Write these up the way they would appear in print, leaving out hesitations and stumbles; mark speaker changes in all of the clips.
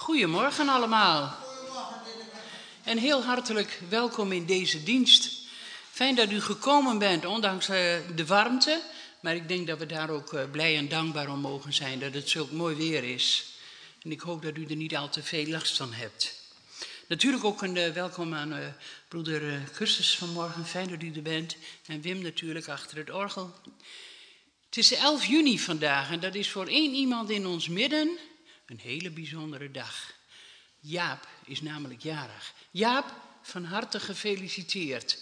Speaker 1: Goedemorgen allemaal. En heel hartelijk welkom in deze dienst. Fijn dat u gekomen bent, ondanks de warmte. Maar ik denk dat we daar ook blij en dankbaar om mogen zijn dat het zulk mooi weer is. En ik hoop dat u er niet al te veel last van hebt. Natuurlijk ook een welkom aan broeder Cursus vanmorgen. Fijn dat u er bent. En Wim natuurlijk achter het orgel. Het is 11 juni vandaag en dat is voor één iemand in ons midden een hele bijzondere dag. Jaap is namelijk jarig. Jaap, van harte gefeliciteerd.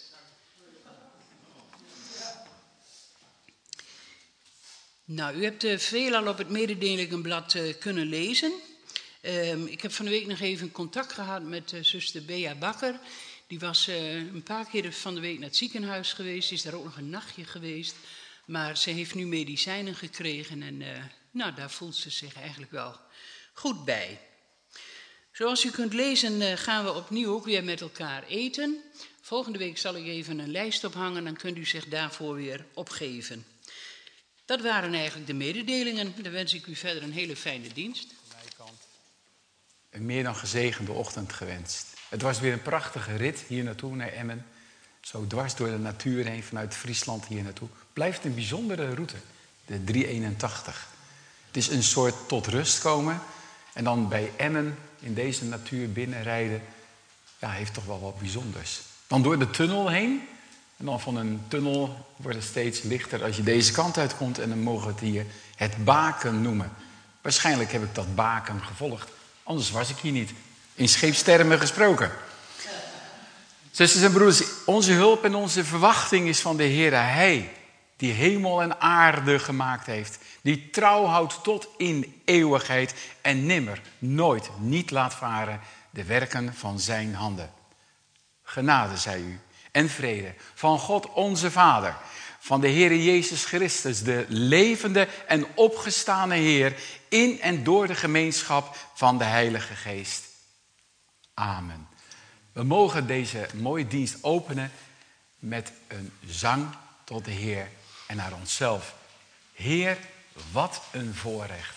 Speaker 1: Nou, u hebt veelal op het mededelingenblad kunnen lezen. Ik heb van de week nog even contact gehad met zuster Bea Bakker. Die was een paar keer van de week naar het ziekenhuis geweest. Is daar ook nog een nachtje geweest. Maar ze heeft nu medicijnen gekregen en daar voelt ze zich eigenlijk wel goed bij. Zoals u kunt lezen gaan we opnieuw ook weer met elkaar eten. Volgende week zal ik even een lijst ophangen, dan kunt u zich daarvoor weer opgeven. Dat waren eigenlijk de mededelingen. Dan wens ik u verder een hele fijne dienst.
Speaker 2: Een meer dan gezegende ochtend gewenst. Het was weer een prachtige rit hier naartoe, naar Emmen. Zo dwars door de natuur heen, vanuit Friesland hier naartoe. Blijft een bijzondere route, de 381. Het is een soort tot rust komen. En dan bij Emmen in deze natuur binnenrijden, ja, heeft toch wel wat bijzonders. Dan door de tunnel heen. En dan van een tunnel wordt het steeds lichter als je deze kant uitkomt. En dan mogen we het hier het Baken noemen. Waarschijnlijk heb ik dat Baken gevolgd. Anders was ik hier niet. In scheepstermen gesproken. Zusters en broeders, onze hulp en onze verwachting is van de Heere. Hij die hemel en aarde gemaakt heeft. Die trouw houdt tot in eeuwigheid. En nimmer, nooit, niet laat varen de werken van zijn handen. Genade zij u en vrede van God onze Vader. Van de Heere Jezus Christus, de levende en opgestane Heer. In en door de gemeenschap van de Heilige Geest. Amen. We mogen deze mooie dienst openen met een zang tot de Heer en naar onszelf. Heer, wat een voorrecht.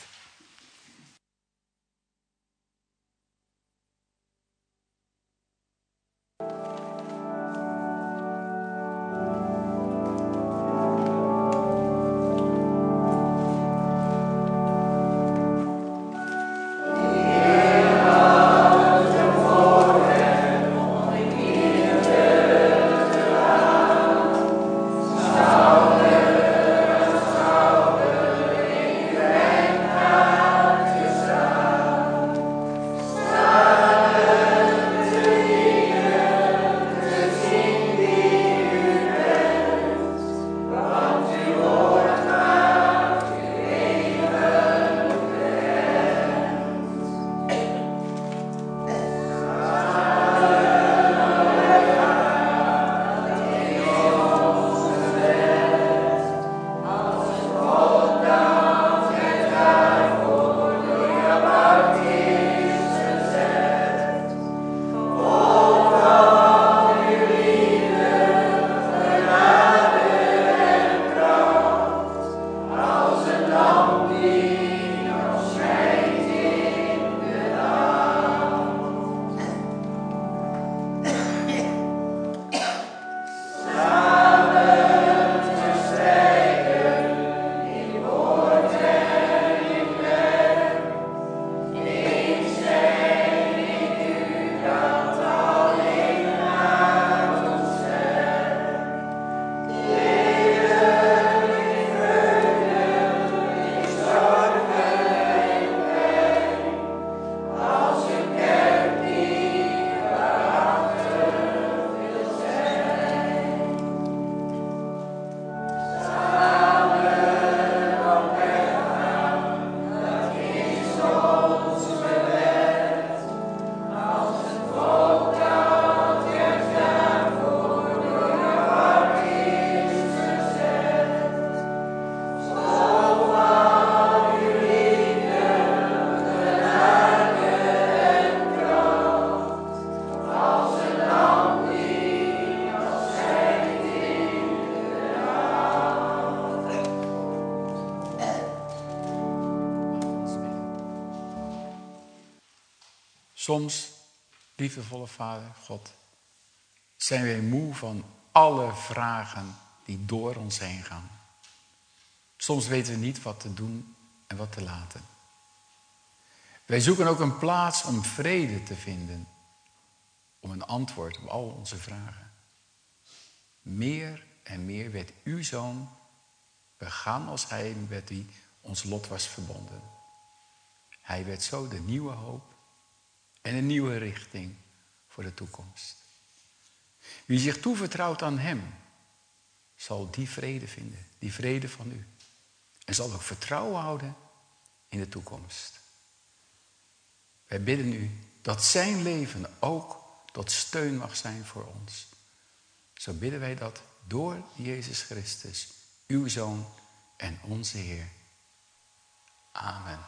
Speaker 2: Soms, liefdevolle Vader, God, zijn wij moe van alle vragen die door ons heen gaan. Soms weten we niet wat te doen en wat te laten. Wij zoeken ook een plaats om vrede te vinden. Om een antwoord op al onze vragen. Meer en meer werd uw Zoon begaan als hij met wie ons lot was verbonden. Hij werd zo de nieuwe hoop en een nieuwe richting voor de toekomst. Wie zich toevertrouwt aan hem, zal die vrede vinden, die vrede van u. En zal ook vertrouwen houden in de toekomst. Wij bidden u dat zijn leven ook tot steun mag zijn voor ons. Zo bidden wij dat door Jezus Christus, uw Zoon en onze Heer. Amen.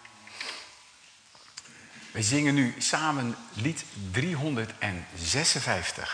Speaker 2: Wij zingen nu samen lied 356.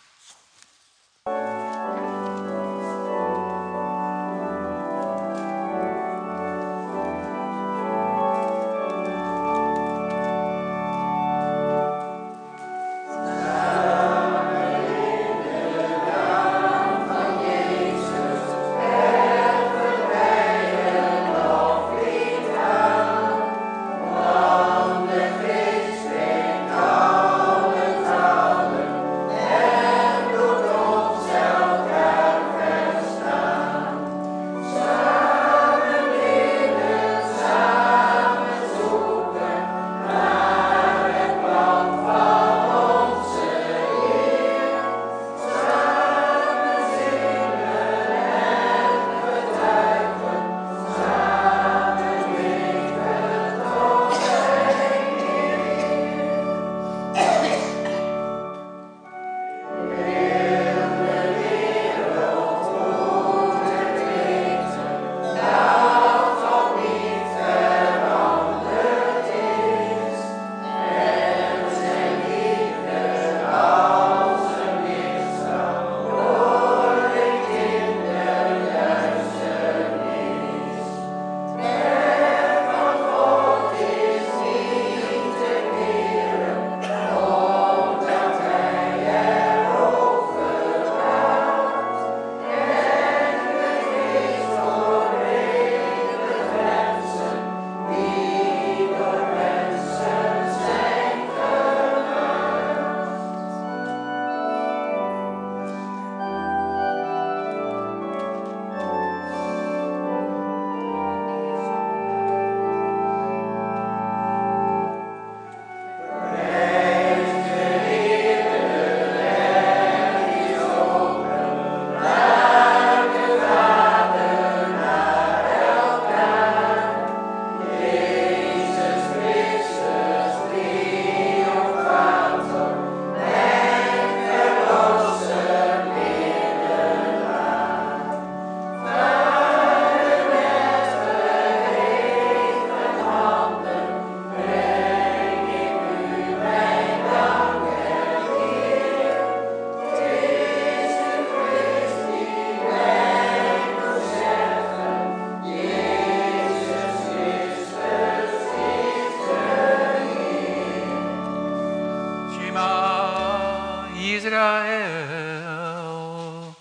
Speaker 3: Israël.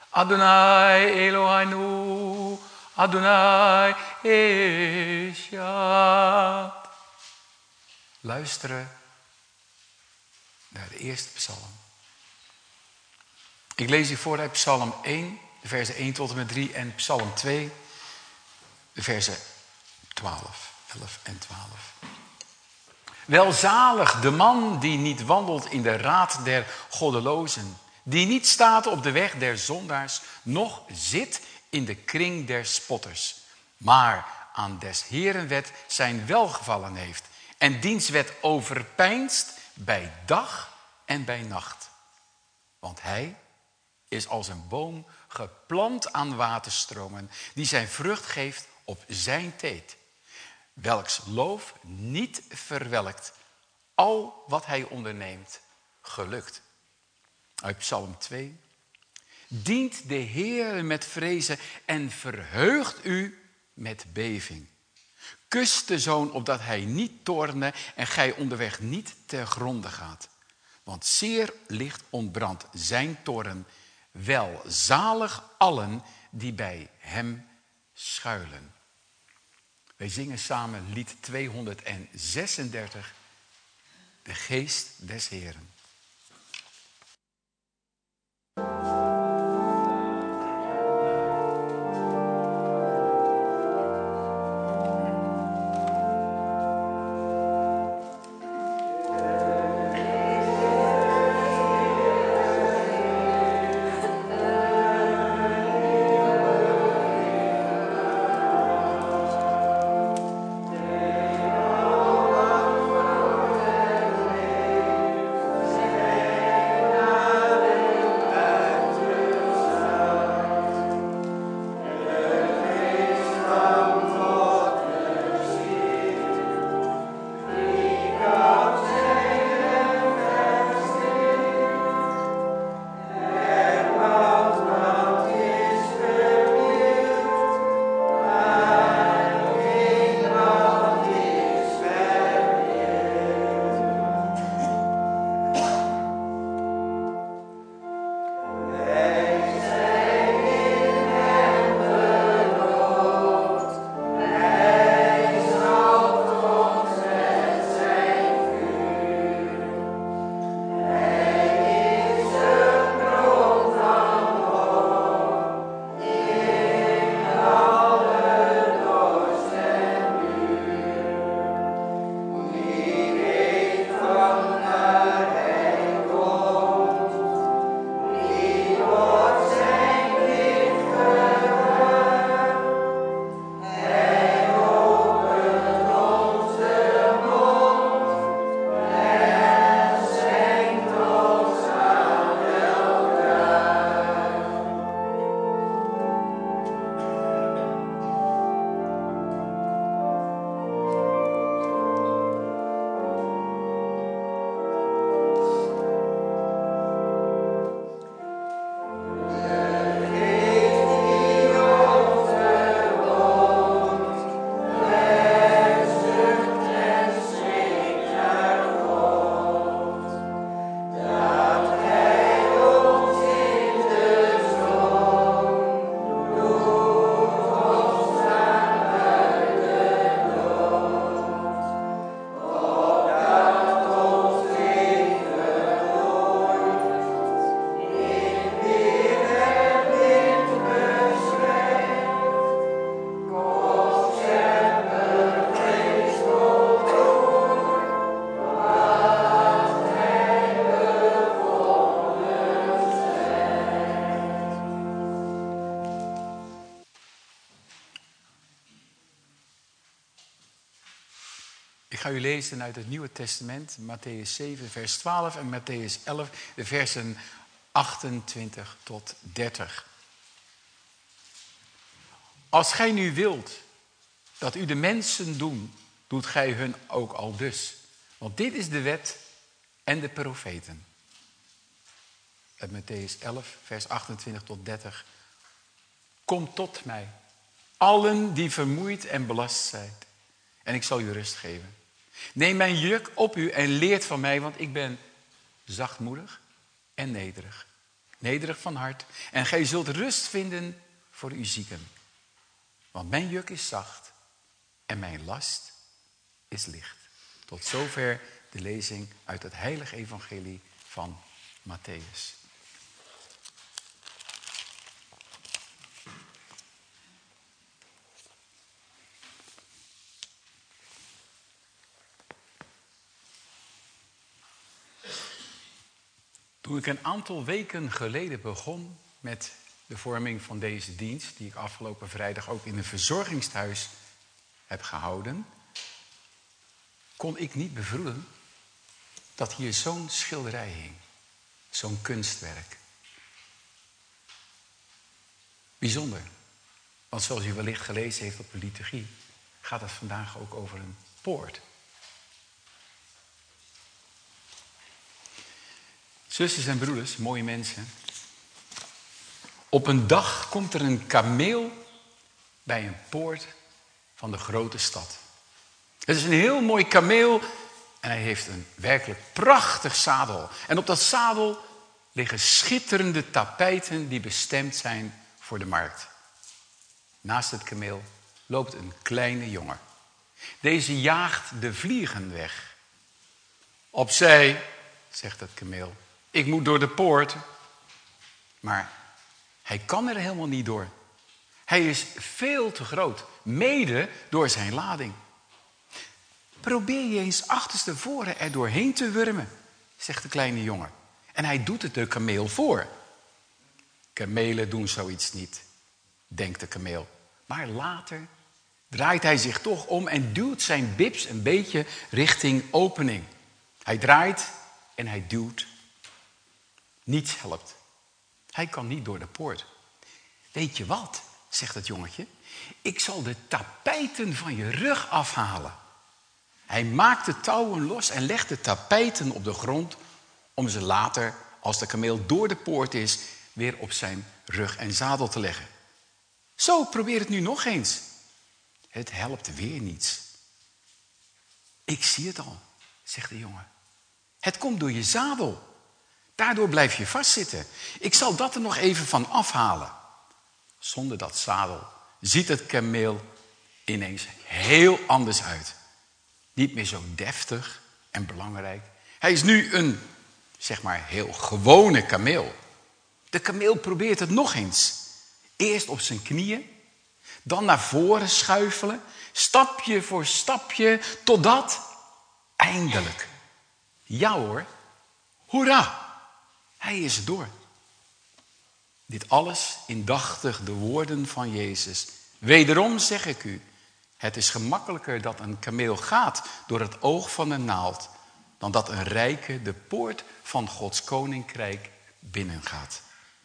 Speaker 3: Adonai Eloheinu, Adonai Eshad.
Speaker 2: Luisteren naar de eerste psalm. Ik lees u voor uit psalm 1, de versen 1 tot en met 3 en psalm 2, de versen 11 en 12. Welzalig de man die niet wandelt in de raad der goddelozen, die niet staat op de weg der zondaars, noch zit in de kring der spotters, maar aan des Heeren wet zijn welgevallen heeft en diens wet overpeinst bij dag en bij nacht. Want hij is als een boom geplant aan waterstromen, die zijn vrucht geeft op zijn tijd, welks loof niet verwelkt, al wat hij onderneemt gelukt. Uit psalm 2. Dient de Heer met vrezen en verheugt u met beving. Kus de zoon opdat hij niet toorne en gij onderweg niet ter gronde gaat. Want zeer licht ontbrandt zijn toorn. Welzalig allen die bij hem schuilen. Wij zingen samen lied 236. De geest des Heeren. Ik ga u lezen uit het Nieuwe Testament, Mattheüs 7, vers 12 en Mattheüs 11, de versen 28 tot 30. Als gij nu wilt dat u de mensen doen, doet gij hun ook al dus. Want dit is de wet en de profeten. Uit Mattheüs 11, vers 28 tot 30. Kom tot mij, allen die vermoeid en belast zijn, en ik zal u rust geven. Neem mijn juk op u en leert van mij, want ik ben zachtmoedig en nederig. Nederig van hart. En gij zult rust vinden voor uw zieken. Want mijn juk is zacht en mijn last is licht. Tot zover de lezing uit het heilige evangelie van Mattheüs. Toen ik een aantal weken geleden begon met de vorming van deze dienst, die ik afgelopen vrijdag ook in een verzorgingstehuis heb gehouden, kon ik niet bevroeden dat hier zo'n schilderij hing. Zo'n kunstwerk. Bijzonder. Want zoals u wellicht gelezen heeft op de liturgie, gaat het vandaag ook over een poort. Zusters en broeders, mooie mensen. Op een dag komt er een kameel bij een poort van de grote stad. Het is een heel mooi kameel en hij heeft een werkelijk prachtig zadel. En op dat zadel liggen schitterende tapijten die bestemd zijn voor de markt. Naast het kameel loopt een kleine jongen. Deze jaagt de vliegen weg. Opzij, zegt het kameel. Ik moet door de poort. Maar hij kan er helemaal niet door. Hij is veel te groot, mede door zijn lading. Probeer je eens achterstevoren er doorheen te wurmen, zegt de kleine jongen. En hij doet het de kameel voor. Kamelen doen zoiets niet, denkt de kameel. Maar later draait hij zich toch om en duwt zijn bips een beetje richting opening. Hij draait en hij duwt. Niets helpt. Hij kan niet door de poort. Weet je wat, zegt het jongetje. Ik zal de tapijten van je rug afhalen. Hij maakt de touwen los en legt de tapijten op de grond om ze later, als de kameel door de poort is, weer op zijn rug en zadel te leggen. Zo, probeer het nu nog eens. Het helpt weer niets. Ik zie het al, zegt de jongen. Het komt door je zadel. Daardoor blijf je vastzitten. Ik zal dat er nog even van afhalen. Zonder dat zadel ziet het kameel ineens heel anders uit. Niet meer zo deftig en belangrijk. Hij is nu een, zeg maar, heel gewone kameel. De kameel probeert het nog eens. Eerst op zijn knieën, dan naar voren schuifelen, stapje voor stapje, totdat eindelijk. Ja hoor, hoera, hij is door. Dit alles indachtig de woorden van Jezus. Wederom zeg ik u, het is gemakkelijker dat een kameel gaat door het oog van een naald, dan dat een rijke de poort van Gods koninkrijk binnengaat.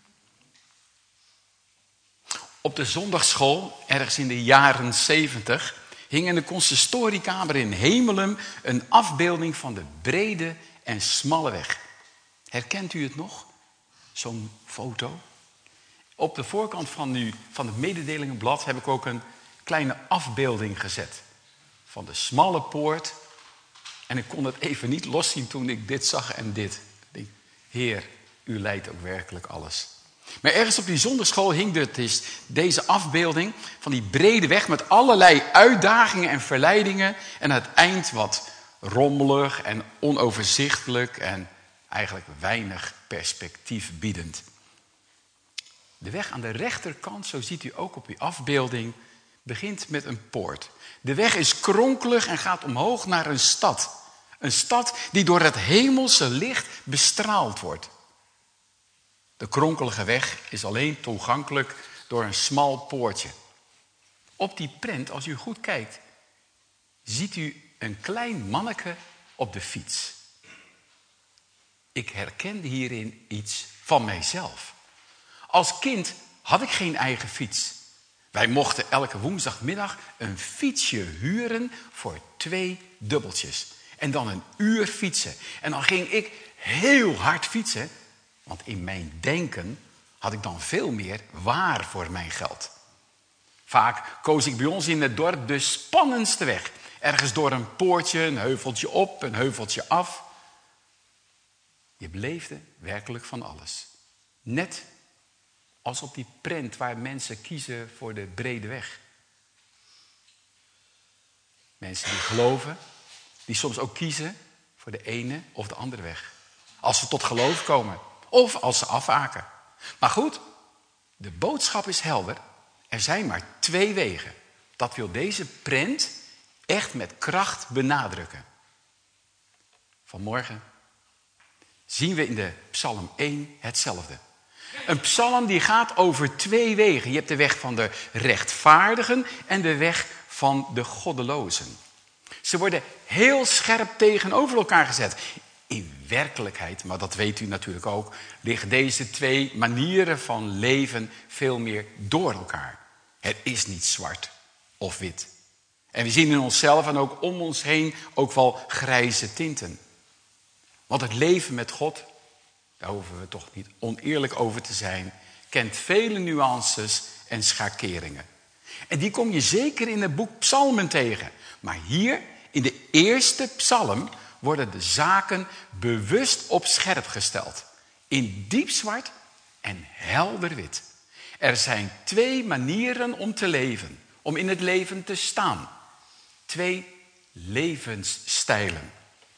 Speaker 2: Op de zondagsschool, ergens in de jaren 70, hing in de consistoriekamer in Hemelum een afbeelding van de brede en smalle weg. Herkent u het nog? Zo'n foto. Op de voorkant van het mededelingenblad heb ik ook een kleine afbeelding gezet. Van de smalle poort. En ik kon het even niet loszien toen ik dit zag en dit. Ik denk, Heer, u leidt ook werkelijk alles. Maar ergens op die zondagschool hing dus deze afbeelding van die brede weg met allerlei uitdagingen en verleidingen. En aan het eind wat rommelig en onoverzichtelijk en eigenlijk weinig perspectief biedend. De weg aan de rechterkant, zo ziet u ook op uw afbeelding, begint met een poort. De weg is kronkelig en gaat omhoog naar een stad. Een stad die door het hemelse licht bestraald wordt. De kronkelige weg is alleen toegankelijk door een smal poortje. Op die prent, als u goed kijkt, ziet u een klein manneke op de fiets. Ik herkende hierin iets van mijzelf. Als kind had ik geen eigen fiets. Wij mochten elke woensdagmiddag een fietsje huren voor 2 dubbeltjes. En dan een uur fietsen. En dan ging ik heel hard fietsen. Want in mijn denken had ik dan veel meer waar voor mijn geld. Vaak koos ik bij ons in het dorp de spannendste weg. Ergens door een poortje, een heuveltje op, een heuveltje af. Je beleefde werkelijk van alles. Net als op die prent waar mensen kiezen voor de brede weg. Mensen die geloven, die soms ook kiezen voor de ene of de andere weg. Als ze tot geloof komen of als ze afhaken. Maar goed, de boodschap is helder. Er zijn maar 2 wegen. Dat wil deze prent echt met kracht benadrukken. Vanmorgen zien we in de Psalm 1 hetzelfde. Een psalm die gaat over 2 wegen. Je hebt de weg van de rechtvaardigen en de weg van de goddelozen. Ze worden heel scherp tegenover elkaar gezet. In werkelijkheid, maar dat weet u natuurlijk ook, liggen deze 2 manieren van leven veel meer door elkaar. Het is niet zwart of wit. En we zien in onszelf en ook om ons heen ook wel grijze tinten. Want het leven met God, daar hoeven we toch niet oneerlijk over te zijn, kent vele nuances en schakeringen. En die kom je zeker in het boek Psalmen tegen. Maar hier, In de eerste psalm worden de zaken bewust op scherp gesteld. In diep zwart en helder wit. Er zijn 2 manieren om te leven. Om in het leven te staan. 2 levensstijlen.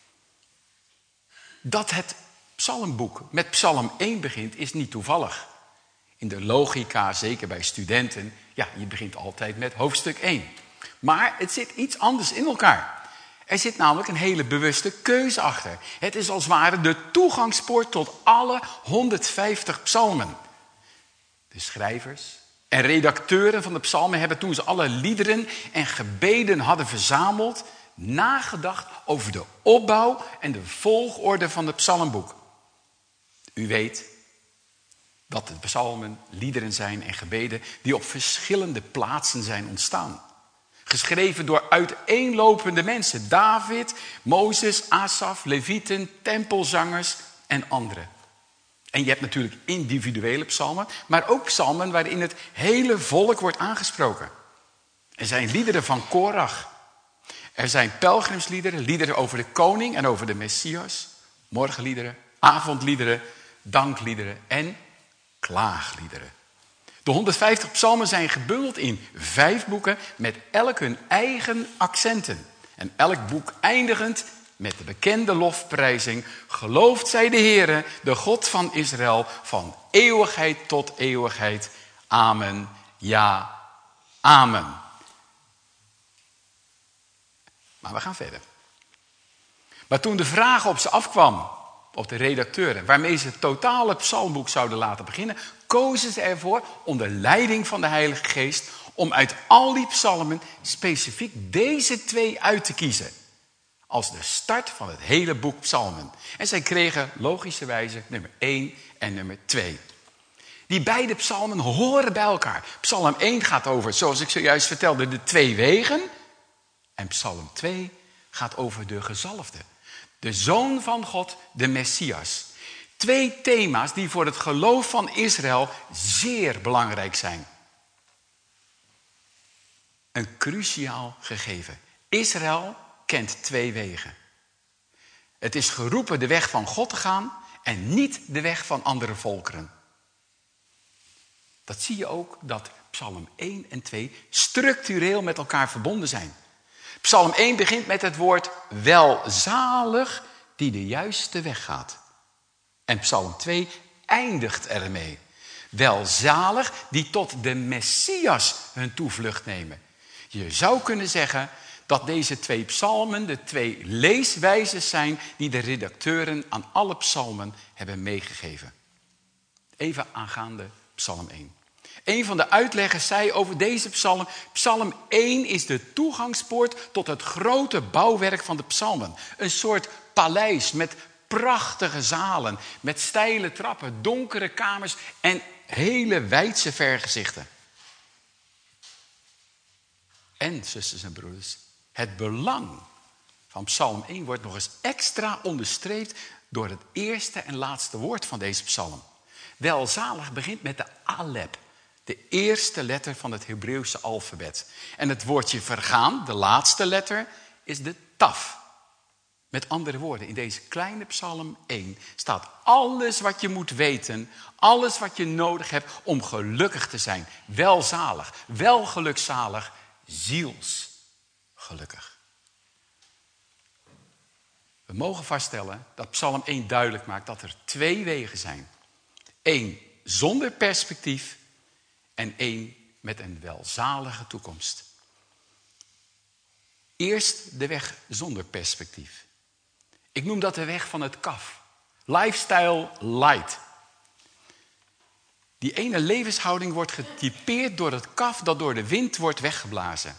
Speaker 2: Dat het psalmboek met psalm 1 begint is niet toevallig. In de logica, zeker bij studenten, ja, je begint altijd met hoofdstuk 1. Maar het zit iets anders in elkaar. Er zit namelijk een hele bewuste keuze achter. Het is als het ware de toegangspoort tot alle 150 psalmen. De schrijvers en redacteuren van de psalmen hebben toen ze alle liederen en gebeden hadden verzameld, nagedacht over de opbouw en de volgorde van het psalmboek. U weet dat de psalmen liederen zijn en gebeden die op verschillende plaatsen zijn ontstaan. Geschreven door uiteenlopende mensen. David, Mozes, Asaf, Levieten, tempelzangers en anderen. En je hebt natuurlijk individuele psalmen, maar ook psalmen waarin het hele volk wordt aangesproken. Er zijn liederen van Korach. Er zijn pelgrimsliederen, liederen over de koning en over de Messias. Morgenliederen, avondliederen, dankliederen en klaagliederen. De 150 psalmen zijn gebundeld in 5 boeken met elk hun eigen accenten. En elk boek eindigend met de bekende lofprijzing. Geloofd zij de Heere, de God van Israël, van eeuwigheid tot eeuwigheid. Amen, ja, amen. Maar we gaan verder. Maar toen de vraag op ze afkwam, op de redacteuren, waarmee ze het totale psalmboek zouden laten beginnen, kozen ze ervoor, onder leiding van de Heilige Geest, om uit al die psalmen specifiek deze 2 uit te kiezen. Als de start van het hele boek psalmen. En zij kregen logischerwijze nummer 1 en nummer 2. Die beide psalmen horen bij elkaar. Psalm 1 gaat over, zoals ik zojuist vertelde, de 2 wegen. En psalm 2 gaat over de gezalfde. De Zoon van God, de Messias. 2 thema's die voor het geloof van Israël zeer belangrijk zijn. Een cruciaal gegeven. Israël kent 2 wegen. Het is geroepen de weg van God te gaan en niet de weg van andere volkeren. Dat zie je ook dat psalm 1 en 2 structureel met elkaar verbonden zijn. Psalm 1 begint met het woord welzalig die de juiste weg gaat. En psalm 2 eindigt ermee. Welzalig die tot de Messias hun toevlucht nemen. Je zou kunnen zeggen dat deze 2 psalmen de 2 leeswijzes zijn die de redacteuren aan alle psalmen hebben meegegeven. Even aangaande psalm 1. Een van de uitleggers zei over deze psalm, psalm 1 is de toegangspoort tot het grote bouwwerk van de psalmen. Een soort paleis met prachtige zalen, met steile trappen, donkere kamers en hele wijdse vergezichten. En, zusters en broeders, het belang van psalm 1 wordt nog eens extra onderstreept door het eerste en laatste woord van deze psalm. Welzalig begint met de alef, de eerste letter van het Hebreeuwse alfabet. En het woordje vergaan, de laatste letter, is de taf. Met andere woorden, in deze kleine psalm 1 staat alles wat je moet weten, alles wat je nodig hebt om gelukkig te zijn. Welzalig, welgelukzalig, zielsgelukkig. We mogen vaststellen dat psalm 1 duidelijk maakt dat er 2 wegen zijn. 1 zonder perspectief en 1 met een welzalige toekomst. Eerst de weg zonder perspectief. Ik noem dat de weg van het kaf. Lifestyle light. Die ene levenshouding wordt getypeerd door het kaf dat door de wind wordt weggeblazen.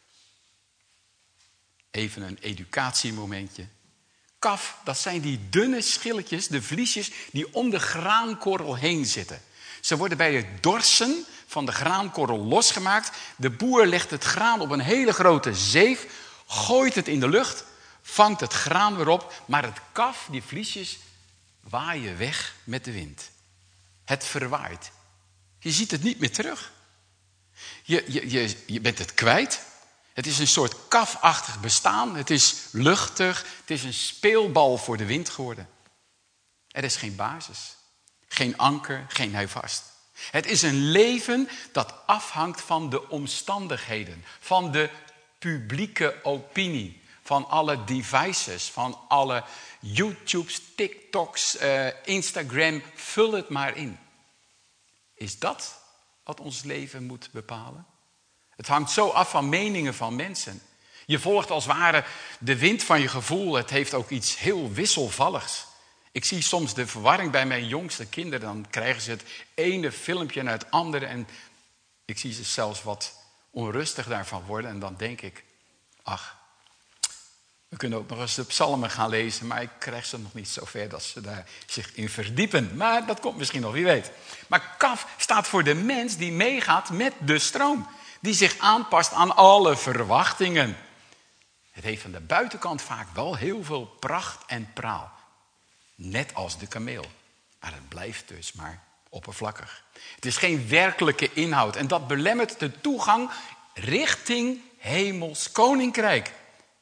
Speaker 2: Even een educatiemomentje. Kaf, dat zijn die dunne schilletjes, de vliesjes die om de graankorrel heen zitten. Ze worden bij het dorsen van de graankorrel losgemaakt. De boer legt het graan op een hele grote zeef, gooit het in de lucht, vangt het graan weer op, maar het kaf, die vliesjes, waaien weg met de wind. Het verwaait. Je ziet het niet meer terug. Je bent het kwijt. Het is een soort kafachtig bestaan. Het is luchtig. Het is een speelbal voor de wind geworden. Er is geen basis. Geen anker, geen houvast. Het is een leven dat afhangt van de omstandigheden. Van de publieke opinie. Van alle devices. Van alle YouTubes, TikToks, Instagram. Vul het maar in. Is dat wat ons leven moet bepalen? Het hangt zo af van meningen van mensen. Je volgt als het ware de wind van je gevoel. Het heeft ook iets heel wisselvalligs. Ik zie soms de verwarring bij mijn jongste kinderen. Dan krijgen ze het ene filmpje naar het andere. En ik zie ze zelfs wat onrustig daarvan worden. En dan denk ik, ach, we kunnen ook nog eens de psalmen gaan lezen. Maar ik krijg ze nog niet zover dat ze daar zich in verdiepen. Maar dat komt misschien nog, wie weet. Maar kaf staat voor de mens die meegaat met de stroom. Die zich aanpast aan alle verwachtingen. Het heeft aan de buitenkant vaak wel heel veel pracht en praal. Net als de kameel. Maar het blijft dus maar oppervlakkig. Het is geen werkelijke inhoud. En dat belemmert de toegang richting hemels koninkrijk.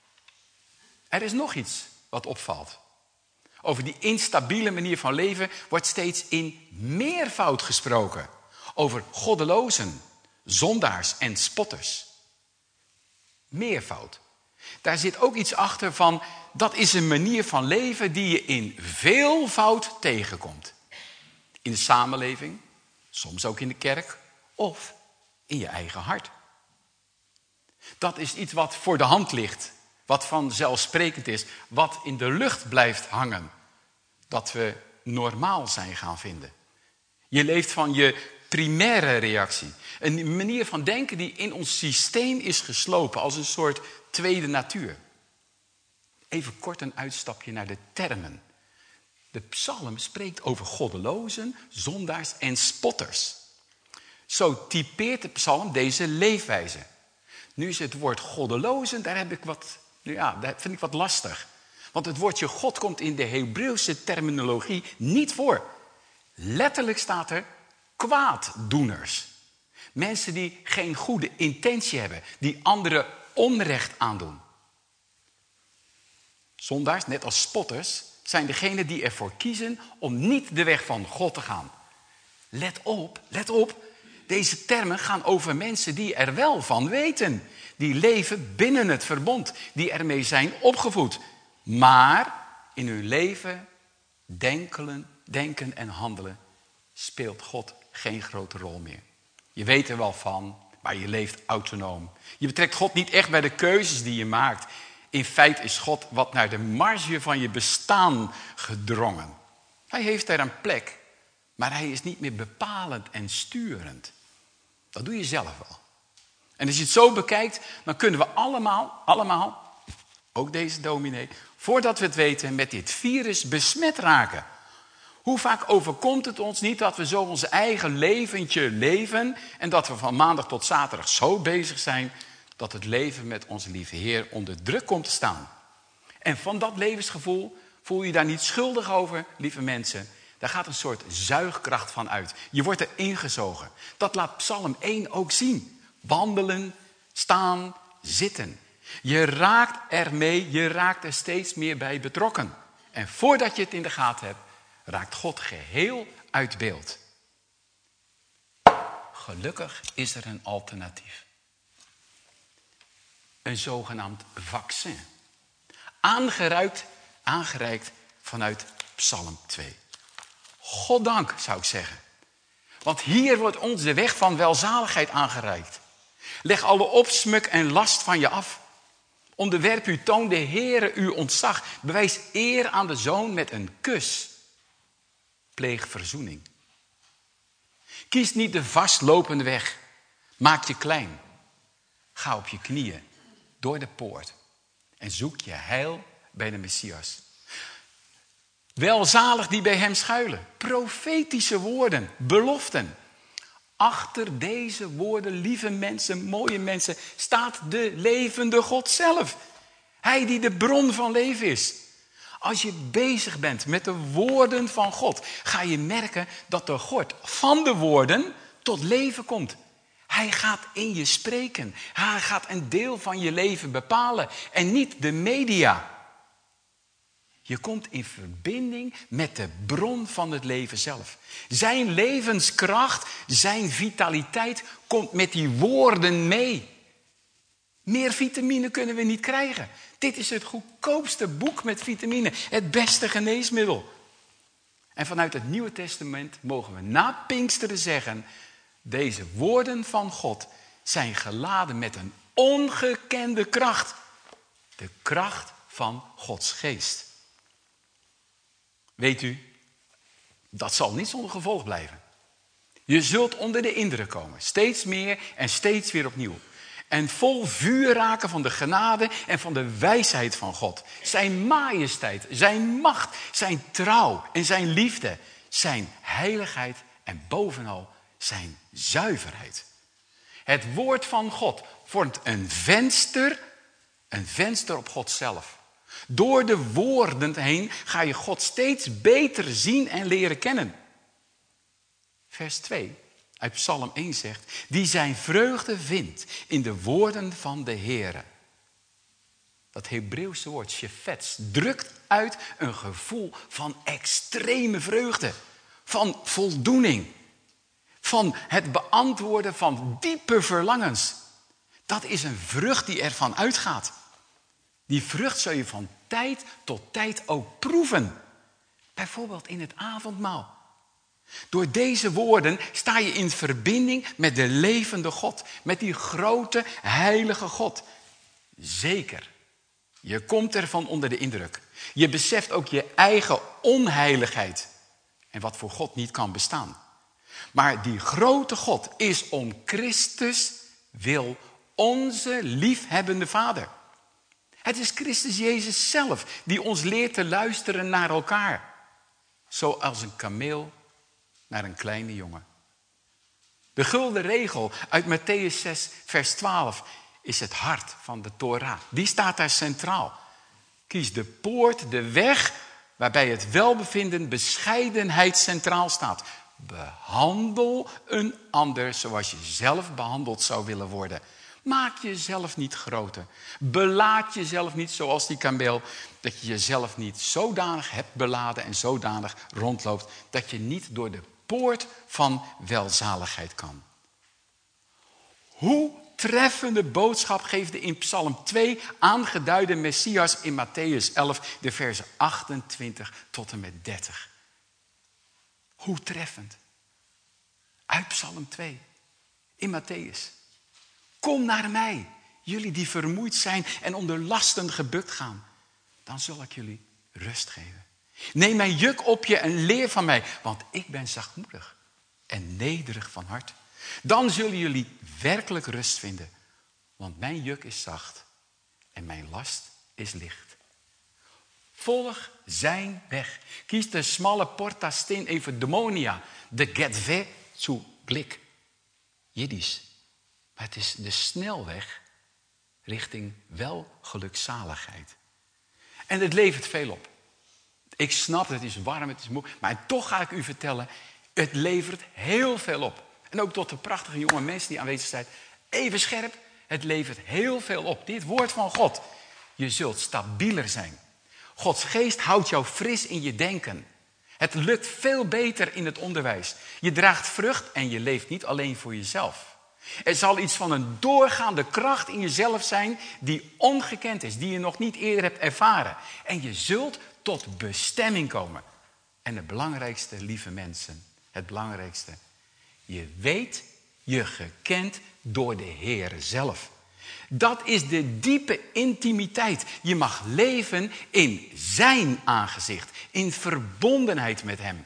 Speaker 2: Er is nog iets wat opvalt. Over die instabiele manier van leven wordt steeds in meervoud gesproken. Over goddelozen, zondaars en spotters. Meervoud. Daar zit ook iets achter van, dat is een manier van leven die je in veelvoud tegenkomt. In de samenleving, soms ook in de kerk of in je eigen hart. Dat is iets wat voor de hand ligt, wat vanzelfsprekend is, wat in de lucht blijft hangen. Dat we normaal zijn gaan vinden. Je leeft van je primaire reactie. Een manier van denken die in ons systeem is geslopen als een soort tweede natuur. Even kort een uitstapje naar de termen. De psalm spreekt over goddelozen, zondaars en spotters. Zo typeert de psalm deze leefwijze. Nu is het woord goddelozen, daar vind ik wat lastig. Want het woordje God komt in de Hebreeuwse terminologie niet voor. Letterlijk staat er kwaaddoeners. Mensen die geen goede intentie hebben, die anderen onrecht aandoen. Zondaars, net als spotters, zijn degenen die ervoor kiezen om niet de weg van God te gaan. Let op. Deze termen gaan over mensen die er wel van weten. Die leven binnen het verbond, die ermee zijn opgevoed. Maar in hun leven, denken en handelen speelt God geen grote rol meer. Je weet er wel van, maar je leeft autonoom. Je betrekt God niet echt bij de keuzes die je maakt. In feite is God wat naar de marge van je bestaan gedrongen. Hij heeft er een plek, maar hij is niet meer bepalend en sturend. Dat doe je zelf wel. En als je het zo bekijkt, dan kunnen we allemaal, ook deze dominee, voordat we het weten, met dit virus besmet raken. Hoe vaak overkomt het ons niet dat we zo ons eigen leventje leven en dat we van maandag tot zaterdag zo bezig zijn dat het leven met onze lieve Heer onder druk komt te staan. En van dat levensgevoel voel je daar niet schuldig over, lieve mensen. Daar gaat een soort zuigkracht van uit. Je wordt er ingezogen. Dat laat Psalm 1 ook zien. Wandelen, staan, zitten. Je raakt ermee, je raakt er steeds meer bij betrokken. En voordat je het in de gaten hebt, raakt God geheel uit beeld. Gelukkig is er een alternatief. Een zogenaamd vaccin. Aangereikt vanuit Psalm 2. Goddank, zou ik zeggen. Want hier wordt ons de weg van welzaligheid aangereikt. Leg alle opsmuk en last van je af. Onderwerp u, toon de Heere uw ontzag. Bewijs eer aan de Zoon met een kus. Pleeg verzoening. Kies niet de vastlopende weg. Maak je klein. Ga op je knieën door de poort. En zoek je heil bij de Messias. Welzalig die bij hem schuilen. Profetische woorden, beloften. Achter deze woorden, lieve mensen, mooie mensen, staat de levende God zelf. Hij die de bron van leven is. Als je bezig bent met de woorden van God, ga je merken dat de God van de woorden tot leven komt. Hij gaat in je spreken. Hij gaat een deel van je leven bepalen. En niet de media. Je komt in verbinding met de bron van het leven zelf. Zijn levenskracht, zijn vitaliteit komt met die woorden mee. Meer vitamine kunnen we niet krijgen. Dit is het goedkoopste boek met vitamine. Het beste geneesmiddel. En vanuit het Nieuwe Testament mogen we na Pinksteren zeggen: deze woorden van God zijn geladen met een ongekende kracht. De kracht van Gods geest. Weet u, dat zal niet zonder gevolg blijven. Je zult onder de indruk komen. Steeds meer en steeds weer opnieuw. En vol vuur raken van de genade en van de wijsheid van God. Zijn majesteit, zijn macht, zijn trouw en zijn liefde. Zijn heiligheid en bovenal zijn zuiverheid. Het woord van God vormt een venster op God zelf. Door de woorden heen ga je God steeds beter zien en leren kennen. Vers 2 uit Psalm 1 zegt: die zijn vreugde vindt in de woorden van de Heere. Dat Hebreeuwse woord shefetz drukt uit een gevoel van extreme vreugde. Van voldoening. Van het beantwoorden van diepe verlangens. Dat is een vrucht die ervan uitgaat. Die vrucht zul je van tijd tot tijd ook proeven. Bijvoorbeeld in het avondmaal. Door deze woorden sta je in verbinding met de levende God. Met die grote, heilige God. Zeker, je komt ervan onder de indruk. Je beseft ook je eigen onheiligheid. En wat voor God niet kan bestaan. Maar die grote God is om Christus wil onze liefhebbende Vader. Het is Christus Jezus zelf die ons leert te luisteren naar elkaar. Zoals een kameel naar een kleine jongen. De gulden regel uit Mattheüs 6 vers 12 is het hart van de Torah. Die staat daar centraal. Kies de poort, de weg waarbij het welbevinden, bescheidenheid centraal staat. Behandel een ander zoals je zelf behandeld zou willen worden. Maak jezelf niet groter. Belaad jezelf niet zoals die kameel. Dat je jezelf niet zodanig hebt beladen en zodanig rondloopt. Dat je niet door de poort van welzaligheid kan. Hoe treffende boodschap geeft de in Psalm 2 aangeduide Messias in Mattheüs 11, de versen 28 tot en met 30. Hoe treffend. Uit Psalm 2, in Mattheüs. Kom naar mij, jullie die vermoeid zijn en onder lasten gebukt gaan. Dan zal ik jullie rust geven. Neem mijn juk op je en leer van mij, want ik ben zachtmoedig en nederig van hart. Dan zullen jullie werkelijk rust vinden, want mijn juk is zacht en mijn last is licht. Volg zijn weg. Kies de smalle porta steen evdemonia, de getve zu blik. Jiddisch. Maar het is de snelweg richting welgelukzaligheid. En het levert veel op. Ik snap, het is warm, het is moe. Maar toch ga ik u vertellen, het levert heel veel op. En ook tot de prachtige jonge mensen die aanwezig zijn. Even scherp, het levert heel veel op. Dit woord van God. Je zult stabieler zijn. Gods geest houdt jou fris in je denken. Het lukt veel beter in het onderwijs. Je draagt vrucht en je leeft niet alleen voor jezelf. Er zal iets van een doorgaande kracht in jezelf zijn die ongekend is. Die je nog niet eerder hebt ervaren. En je zult tot bestemming komen. En het belangrijkste, lieve mensen. Het belangrijkste. Je weet je gekend door de Heer zelf. Dat is de diepe intimiteit. Je mag leven in zijn aangezicht. In verbondenheid met hem.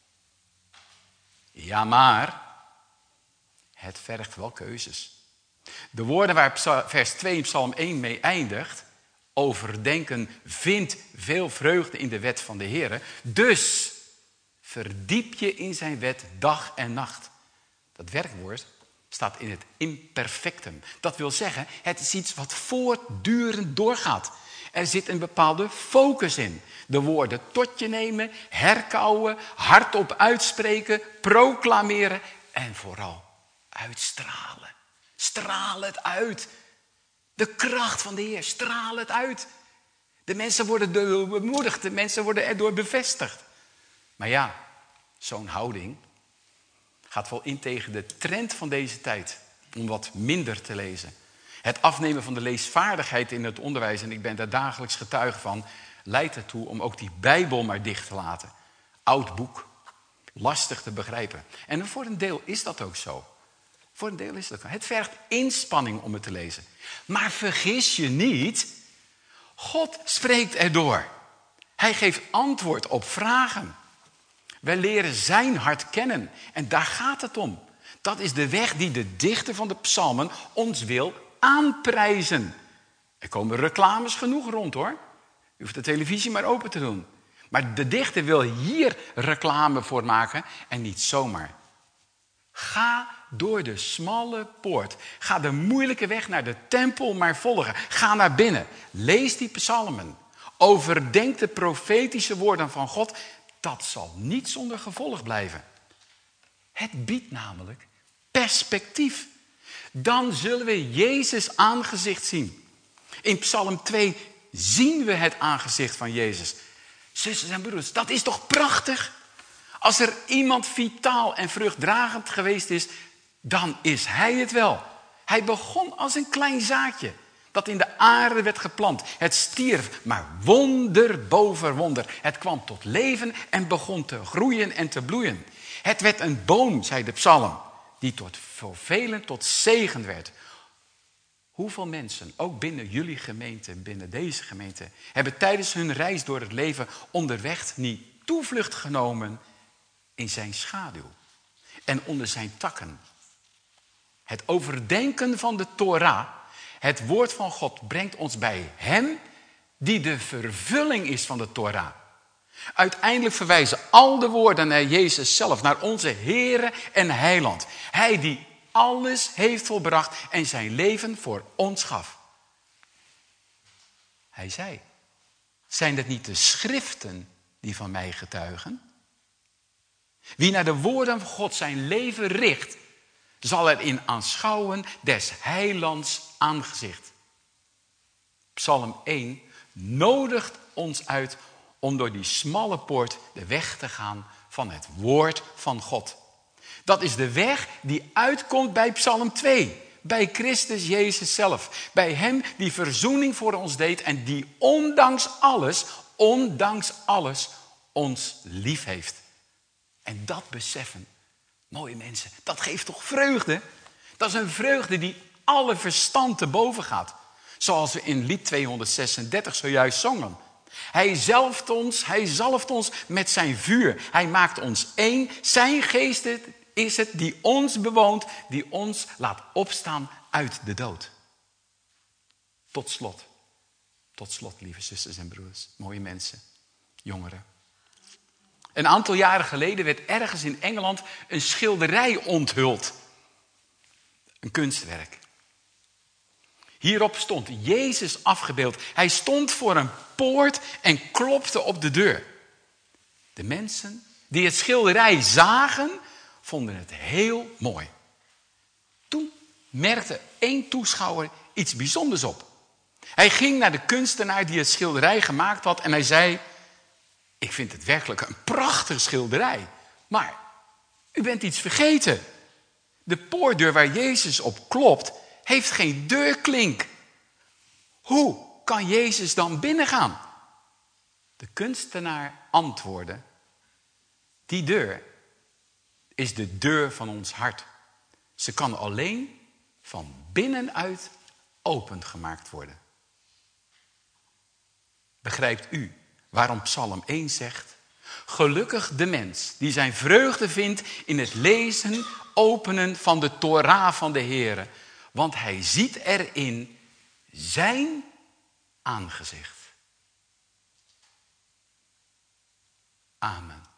Speaker 2: Ja, maar het vergt wel keuzes. De woorden waar vers 2 in Psalm 1 mee eindigt. Overdenken vindt veel vreugde in de wet van de Heer. Dus verdiep je in zijn wet dag en nacht. Dat werkwoord staat in het imperfectum. Dat wil zeggen, het is iets wat voortdurend doorgaat. Er zit een bepaalde focus in. De woorden tot je nemen, herkauwen, hardop uitspreken, proclameren en vooral uitstralen. Straal het uit. De kracht van de Heer, straal het uit. De mensen worden erdoor bemoedigd, de mensen worden erdoor bevestigd. Maar ja, zo'n houding gaat wel in tegen de trend van deze tijd. Om wat minder te lezen. Het afnemen van de leesvaardigheid in het onderwijs, en ik ben daar dagelijks getuige van, leidt ertoe om ook die Bijbel maar dicht te laten. Oud boek, lastig te begrijpen. En voor een deel is dat ook zo. Voor een deel is dat ook. Het vergt inspanning om het te lezen. Maar vergis je niet, God spreekt erdoor. Hij geeft antwoord op vragen. Wij leren zijn hart kennen. En daar gaat het om. Dat is de weg die de dichter van de psalmen ons wil aanprijzen. Er komen reclames genoeg rond hoor. U hoeft de televisie maar open te doen. Maar de dichter wil hier reclame voor maken en niet zomaar. Ga door de smalle poort. Ga de moeilijke weg naar de tempel maar volgen. Ga naar binnen. Lees die psalmen. Overdenk de profetische woorden van God. Dat zal niet zonder gevolg blijven. Het biedt namelijk perspectief. Dan zullen we Jezus aangezicht zien. In Psalm 2 zien we het aangezicht van Jezus. Zusters en broeders, dat is toch prachtig? Als er iemand vitaal en vruchtdragend geweest is, dan is hij het wel. Hij begon als een klein zaadje dat in de aarde werd geplant. Het stierf, maar wonder boven wonder. Het kwam tot leven en begon te groeien en te bloeien. Het werd een boom, zei de psalm, die voor velen tot zegen werd. Hoeveel mensen, ook binnen jullie gemeente, binnen deze gemeente, hebben tijdens hun reis door het leven onderweg niet toevlucht genomen in zijn schaduw en onder zijn takken. Het overdenken van de Torah, het woord van God, brengt ons bij hem die de vervulling is van de Torah. Uiteindelijk verwijzen al de woorden naar Jezus zelf, naar onze Heere en Heiland. Hij die alles heeft volbracht en zijn leven voor ons gaf. Hij zei, zijn het niet de schriften die van mij getuigen? Wie naar de woorden van God zijn leven richt, zal erin aanschouwen des heilands aangezicht. Psalm 1 nodigt ons uit om door die smalle poort de weg te gaan van het woord van God. Dat is de weg die uitkomt bij Psalm 2. Bij Christus Jezus zelf. Bij hem die verzoening voor ons deed en die ondanks alles ons lief heeft. En dat beseffen, mooie mensen, dat geeft toch vreugde? Dat is een vreugde die alle verstand te boven gaat. Zoals we in lied 236 zojuist zongen. Hij zalft ons met zijn vuur. Hij maakt ons één. Zijn geest is het die ons bewoont, die ons laat opstaan uit de dood. Tot slot, lieve zusters en broers, mooie mensen, jongeren. Een aantal jaren geleden werd ergens in Engeland een schilderij onthuld. Een kunstwerk. Hierop stond Jezus afgebeeld. Hij stond voor een poort en klopte op de deur. De mensen die het schilderij zagen, vonden het heel mooi. Toen merkte één toeschouwer iets bijzonders op. Hij ging naar de kunstenaar die het schilderij gemaakt had en hij zei, ik vind het werkelijk een prachtig schilderij. Maar u bent iets vergeten. De poortdeur waar Jezus op klopt, heeft geen deurklink. Hoe kan Jezus dan binnengaan? De kunstenaar antwoordde, die deur is de deur van ons hart. Ze kan alleen van binnenuit opengemaakt worden. Begrijpt u waarom Psalm 1 zegt, gelukkig de mens die zijn vreugde vindt in het lezen, openen van de Torah van de Heere, want hij ziet erin zijn aangezicht. Amen.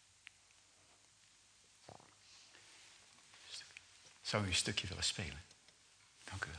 Speaker 2: Zou u een stukje willen spelen? Dank u wel.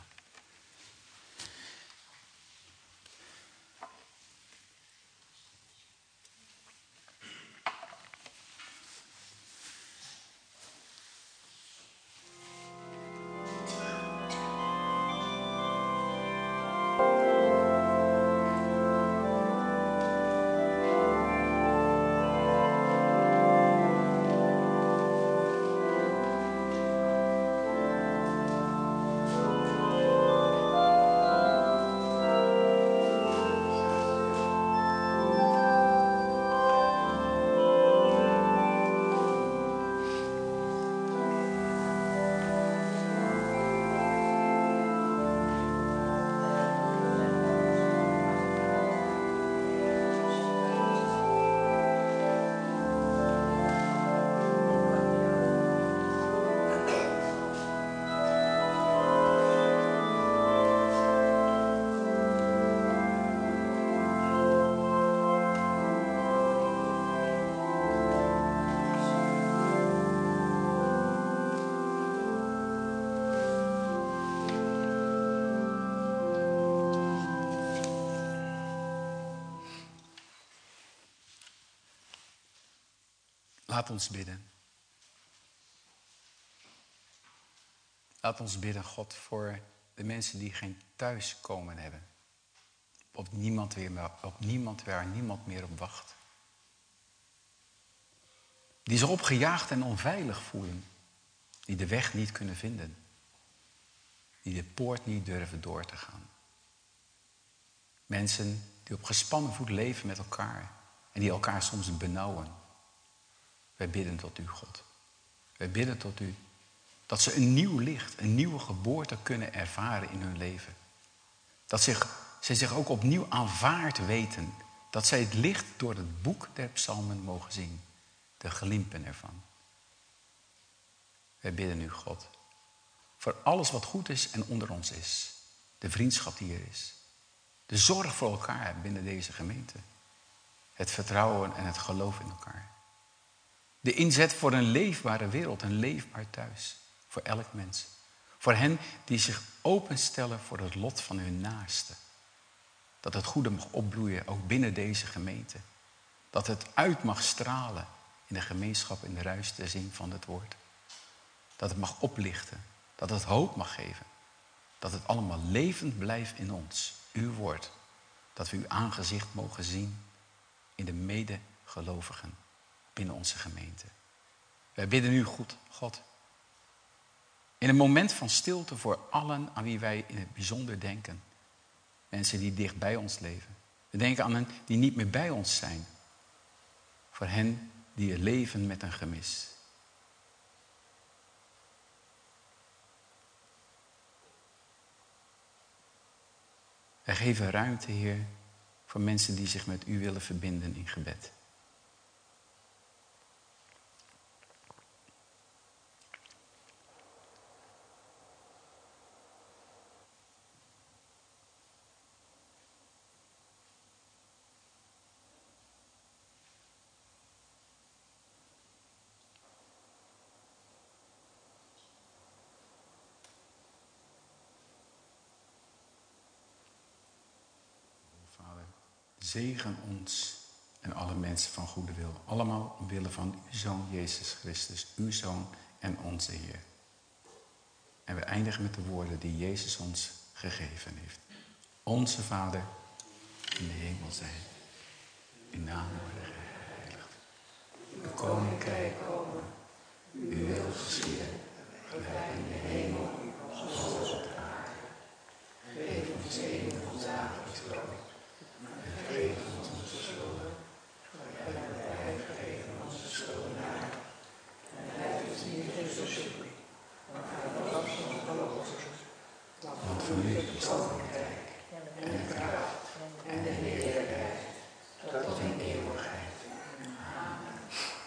Speaker 2: Laat ons bidden. Laat ons bidden, God, voor de mensen die geen thuiskomen hebben. Op niemand waar niemand meer op wacht. Die zich opgejaagd en onveilig voelen. Die de weg niet kunnen vinden. Die de poort niet durven door te gaan. Mensen die op gespannen voet leven met elkaar. En die elkaar soms benauwen. Wij bidden tot u, God. Wij bidden tot u dat ze een nieuw licht, een nieuwe geboorte kunnen ervaren in hun leven. Dat zij zich ook opnieuw aanvaard weten. Dat zij het licht door het boek der psalmen mogen zien. De glimpen ervan. Wij bidden u, God, voor alles wat goed is en onder ons is. De vriendschap die er is. De zorg voor elkaar binnen deze gemeente. Het vertrouwen en het geloof in elkaar. De inzet voor een leefbare wereld, een leefbaar thuis. Voor elk mens. Voor hen die zich openstellen voor het lot van hun naaste. Dat het goede mag opbloeien, ook binnen deze gemeente. Dat het uit mag stralen in de gemeenschap, in de ruiste zin van het woord. Dat het mag oplichten. Dat het hoop mag geven. Dat het allemaal levend blijft in ons. Uw woord. Dat we uw aangezicht mogen zien in de medegelovigen binnen onze gemeente. Wij bidden u goed, God. In een moment van stilte voor allen aan wie wij in het bijzonder denken. Mensen die dicht bij ons leven. We denken aan hen die niet meer bij ons zijn. Voor hen die leven met een gemis. Wij geven ruimte, Heer, voor mensen die zich met u willen verbinden in gebed. Zegen ons en alle mensen van goede wil. Allemaal omwille van uw Zoon Jezus Christus, uw Zoon en onze Heer. En we eindigen met de woorden die Jezus ons gegeven heeft. Onze Vader in de hemel zij. Uw naam worden geheiligd. Uw koninkrijk komen. Uw wil geschieden. Gelijk in de hemel zoals op de aarde. Geef ons heden ons dagelijks brood. En vergeef ons onze schulden, gelijk wij vergeven onze schuldenaren. En leid ons niet in verzoeking, maar verlos ons van de boze. Want van u is het koninkrijk, en de kracht, en de heerlijkheid, tot in eeuwigheid. Amen.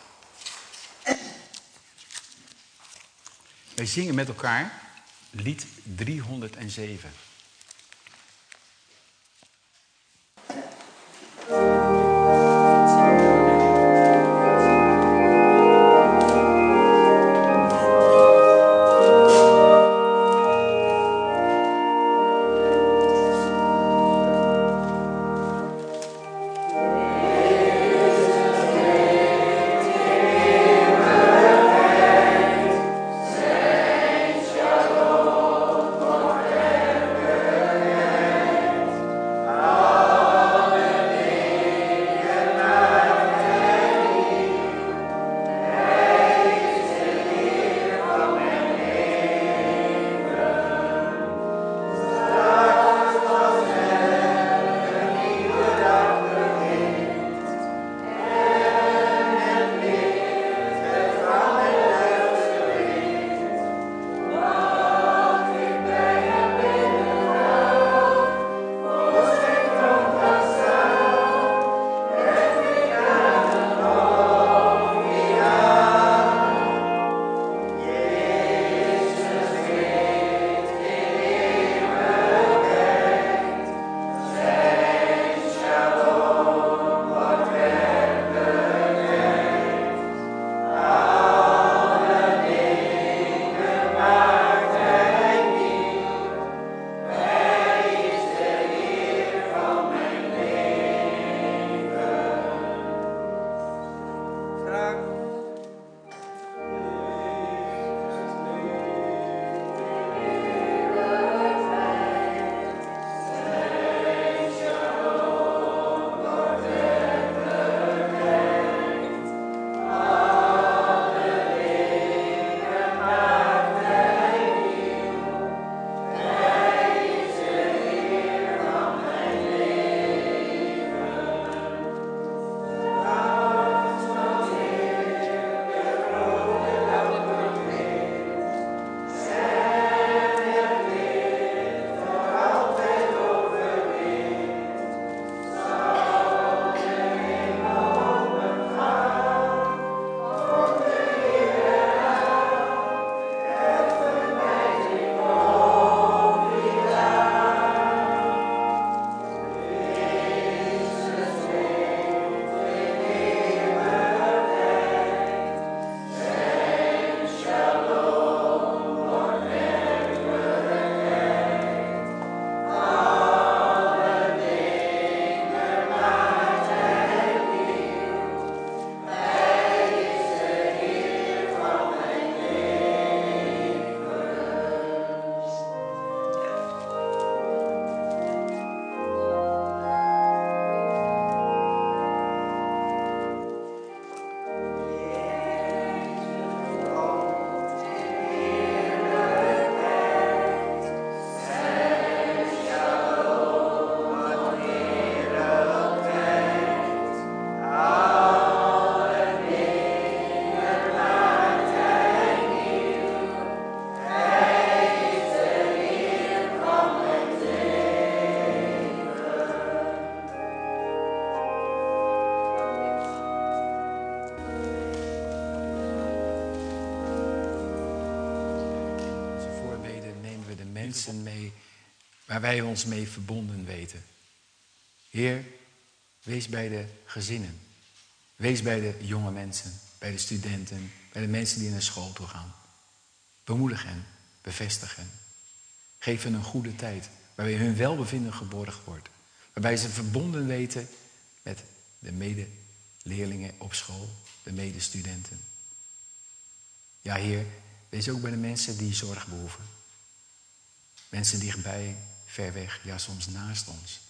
Speaker 2: Wij zingen met elkaar lied 307.
Speaker 4: Zijn shalom,
Speaker 2: mensen mee, waar wij ons mee verbonden weten. Heer, wees bij de gezinnen. Wees bij de jonge mensen, bij de studenten, bij de mensen die naar school toe gaan. Bemoedig hen, bevestig hen. Geef hen een goede tijd, waarbij hun welbevinden geborgd wordt. Waarbij ze verbonden weten met de medeleerlingen op school, de medestudenten. Ja, Heer, wees ook bij de mensen die zorg behoeven. Mensen dichtbij, ver weg, ja soms naast ons.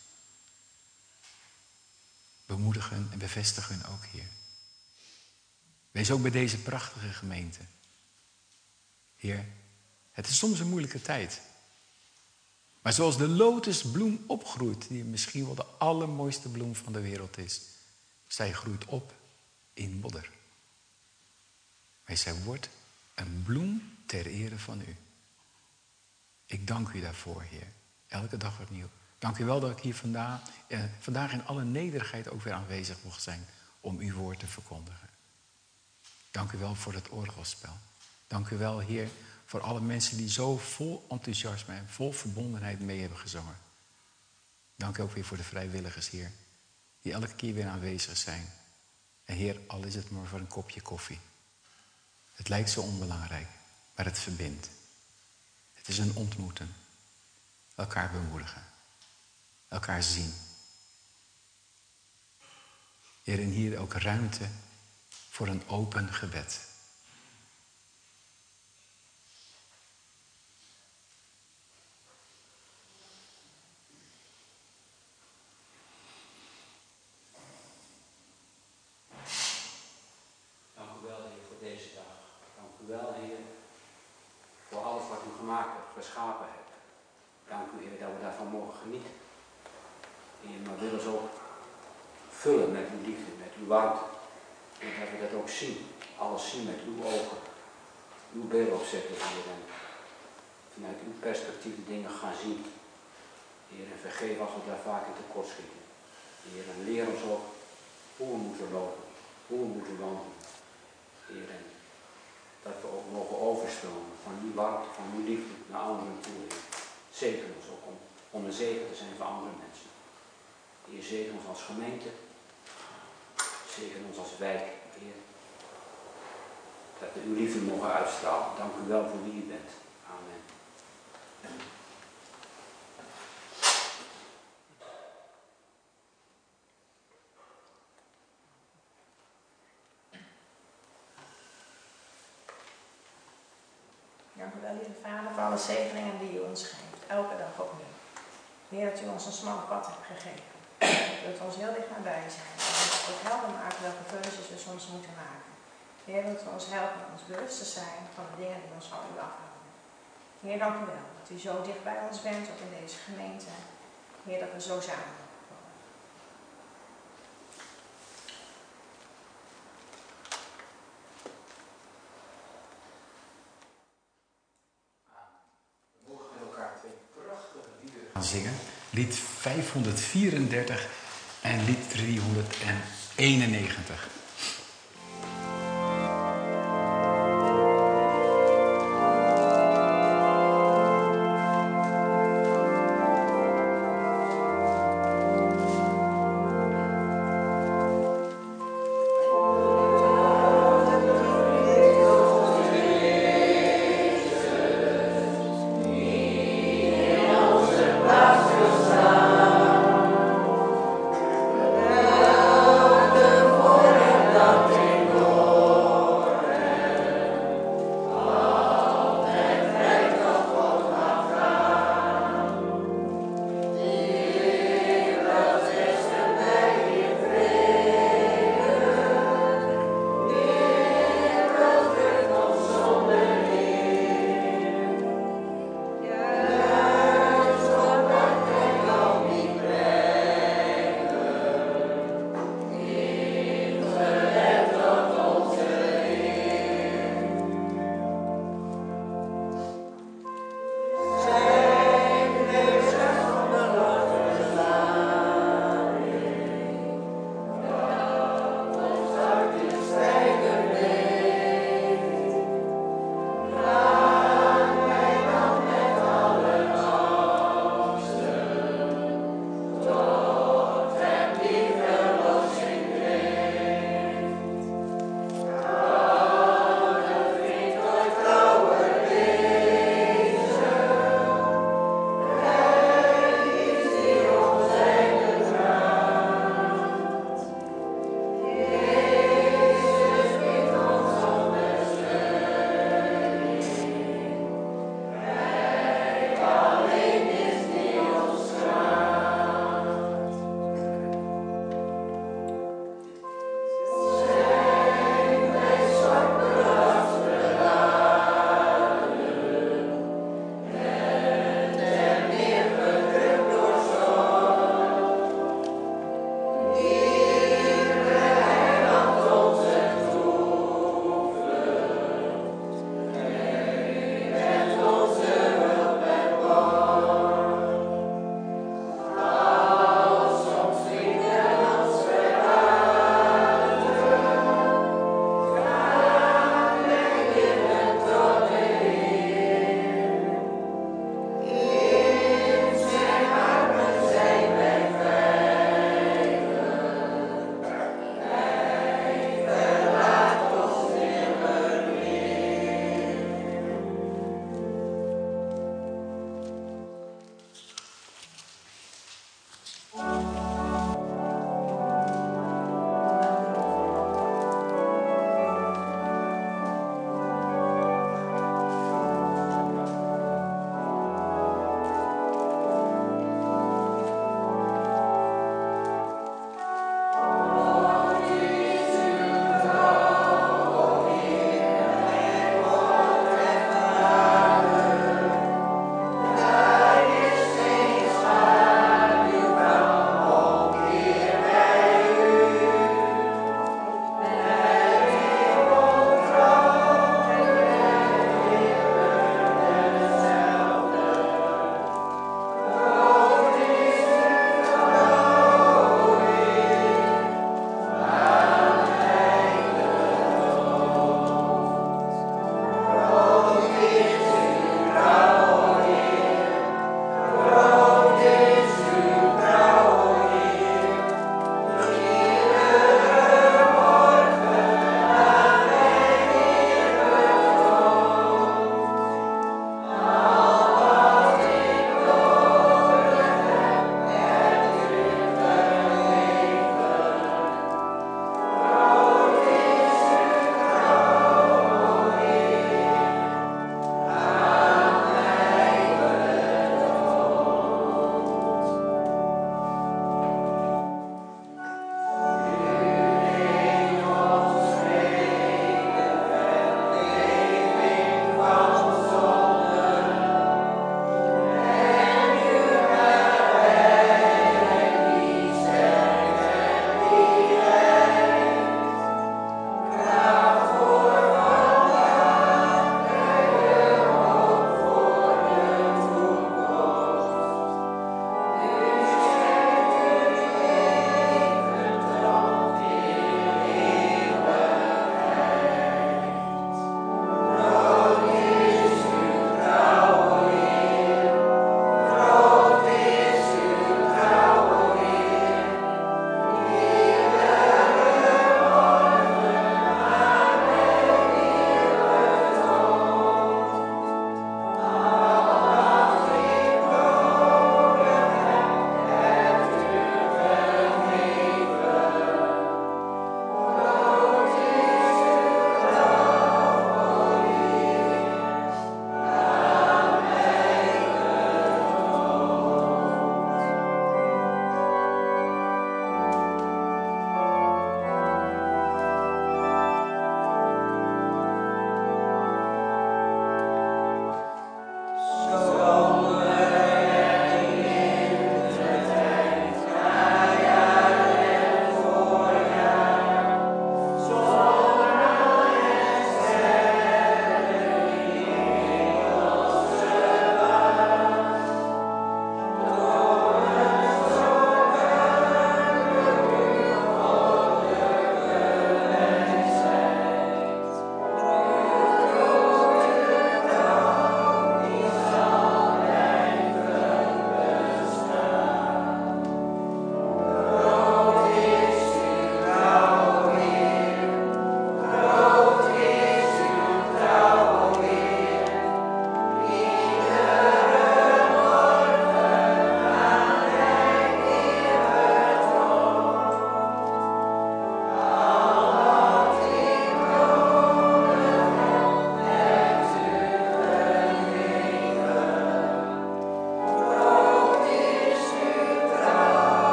Speaker 2: Bemoedig hen en bevestig hen ook, Heer. Wees ook bij deze prachtige gemeente. Heer, het is soms een moeilijke tijd. Maar zoals de lotusbloem opgroeit, die misschien wel de allermooiste bloem van de wereld is. Zij groeit op in modder. Maar zij wordt een bloem ter ere van u. Ik dank u daarvoor, Heer. Elke dag opnieuw. Dank u wel dat ik hier vandaag in alle nederigheid ook weer aanwezig mocht zijn om uw woord te verkondigen. Dank u wel voor het orgelspel. Dank u wel, Heer, voor alle mensen die zo vol enthousiasme en vol verbondenheid mee hebben gezongen. Dank u ook weer voor de vrijwilligers, Heer, die elke keer weer aanwezig zijn. En Heer, al is het maar voor een kopje koffie. Het lijkt zo onbelangrijk, maar het verbindt. Het is een ontmoeten. Elkaar bemoedigen. Elkaar zien. Heer, en hier ook ruimte voor een open gebed.
Speaker 4: Dank u wel, Heer, voor deze dag. Dank u wel, Heer, voor alles wat u gemaakt hebt, geschapen hebt. Dank u, Heer, dat we daarvan mogen genieten. Heer, maar wil ons ook vullen met uw liefde, met uw warmte. En dat we dat ook zien. Alles zien met uw ogen. Uw beeld opzetten, Heer. En vanuit uw perspectief de dingen gaan zien. Heer, en vergeef als we daar vaak in tekort schieten. Heer, en leer ons ook hoe we moeten lopen. Hoe we moeten wandelen. Heer, en dat we ook mogen overstromen van uw warmte, van uw liefde naar anderen toe. Heer. Zegen ons ook om een zegen te zijn voor andere mensen. Heer, zegen ons als gemeente. Zegen ons als wijk, Heer. Dat we uw liefde mogen uitstralen. Dank u wel voor wie u bent. Amen.
Speaker 5: Dank u wel, lieve Vader, voor alle zegeningen die u ons geeft. Elke dag opnieuw. Heer, dat u ons een smal pad hebt gegeven. Dat u ons heel dicht nabij zijn. En dat u ook helder maakt welke keuzes we soms moeten maken. Heer, dat u ons helpt om ons bewust te zijn van de dingen die ons van u afhouden. Heer, dank u wel dat u zo dicht bij ons bent, ook in deze gemeente. Heer, dat we zo samen mogen komen.
Speaker 2: We mogen met elkaar twee prachtige liederen gaan zingen. Lied 534 en lied 391.
Speaker 6: Voor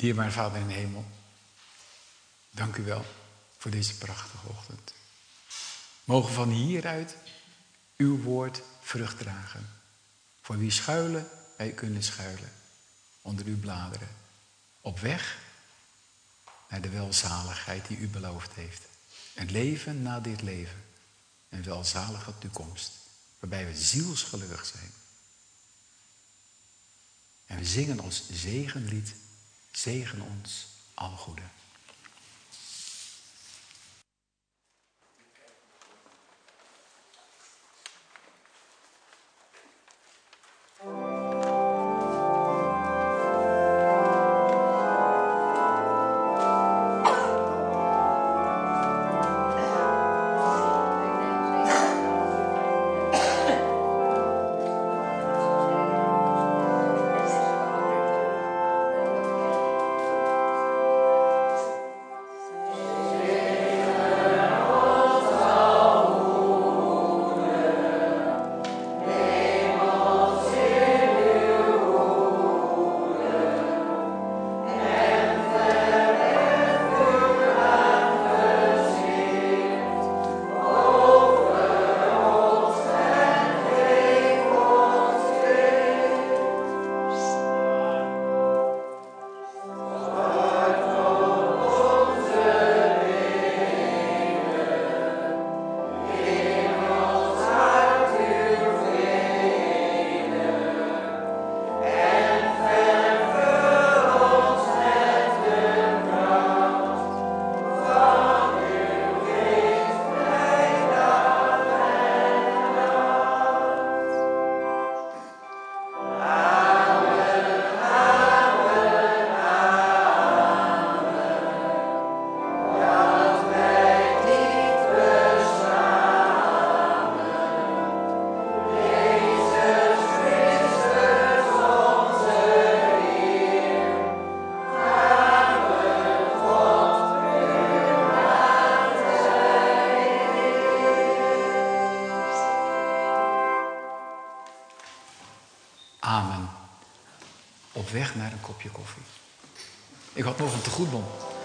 Speaker 2: Dierbare Vader in de hemel, dank u wel voor deze prachtige ochtend. Mogen van hieruit uw woord vrucht dragen. Voor wie schuilen, wij kunnen schuilen onder uw bladeren. Op weg naar de welzaligheid die u beloofd heeft. Een leven na dit leven. Een welzalige toekomst. Waarbij we zielsgelukkig zijn. En we zingen ons zegenlied. Zegen ons alle goede. Amen. Op weg naar een kopje koffie. Ik had nog een tegoedbon.